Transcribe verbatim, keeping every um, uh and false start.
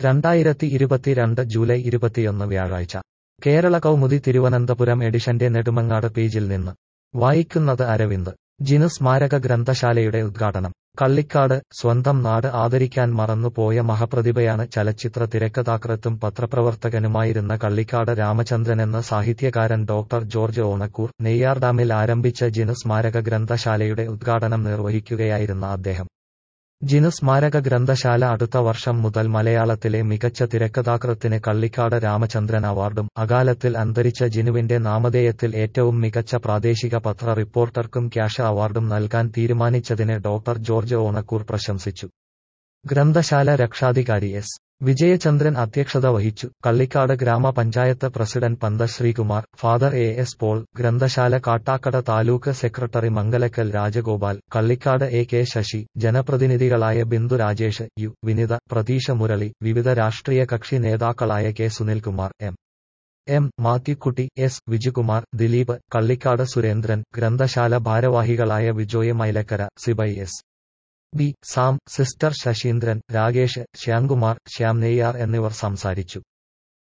രണ്ടായിരത്തി ഇരുപത്തിരണ്ട് ജൂലൈ ഇരുപത്തിയൊന്ന് വ്യാഴാഴ്ച കേരള കൗമുദി തിരുവനന്തപുരം എഡിഷന്റെ നെടുമങ്ങാട് പേജിൽ നിന്ന് വായിക്കുന്നത് അരവിന്ദ്. ജിനു സ്മാരക ഗ്രന്ഥശാലയുടെ ഉദ്ഘാടനം കള്ളിക്കാട്. സ്വന്തം നാട് ആദരിക്കാൻ മറന്നുപോയ മഹാപ്രതിഭയാണ് ചലച്ചിത്ര തിരക്കഥാകൃത്തും പത്രപ്രവർത്തകനുമായിരുന്ന കള്ളിക്കാട് രാമചന്ദ്രനെന്ന് സാഹിത്യകാരൻ ഡോക്ടർ ജോർജ് ഓണക്കൂർ. നെയ്യാർഡാമിൽ ആരംഭിച്ച ജിനു സ്മാരക ഗ്രന്ഥശാലയുടെ ഉദ്ഘാടനം നിർവഹിക്കുകയായിരുന്ന അദ്ദേഹം. ജിനു സ്മാരക ഗ്രന്ഥശാല അടുത്ത വർഷം മുതൽ മലയാളത്തിലെ മികച്ച തിരക്കഥാകൃത്തിന് കള്ളിക്കാട് രാമചന്ദ്രൻ അവാർഡും അകാലത്തിൽ അന്തരിച്ച ജിനുവിന്റെ നാമധേയത്തിൽ ഏറ്റവും മികച്ച പ്രാദേശിക പത്ര റിപ്പോർട്ടർക്കും ക്യാഷ് അവാർഡും നൽകാൻ തീരുമാനിച്ചതിന് ഡോക്ടർ ജോർജ് ഓണക്കൂർ പ്രശംസിച്ചു. ഗ്രന്ഥശാല രക്ഷാധികാരി എസ് വിജയചന്ദ്രൻ അധ്യക്ഷത വഹിച്ചു. കള്ളിക്കാട് ഗ്രാമപഞ്ചായത്ത് president Pantha Sreekumar, father A S Paul, ഗ്രന്ഥശാല Kattakada taluk secretary Mangalakkal Rajagopal, Kallikkad A K Sasi, ജനപ്രതിനിധികളായ ബിന്ദു രാജേഷ്, യു വിനിത, പ്രതീഷ മുരളി, വിവിധ രാഷ്ട്രീയ കക്ഷി നേതാക്കളായ K Sunilkumar, M M Mathewkutty, S Vijukumar, Dileep, Kallikkad Surendran, ഗ്രന്ഥശാല ഭാരവാഹികളായ Vijoy Mylakkara, Sibi S B Sam, sister Sasheendran, Rakesh, Shyamkumar, Shyam Neyyar എന്നിവർ സംസാരിച്ചു.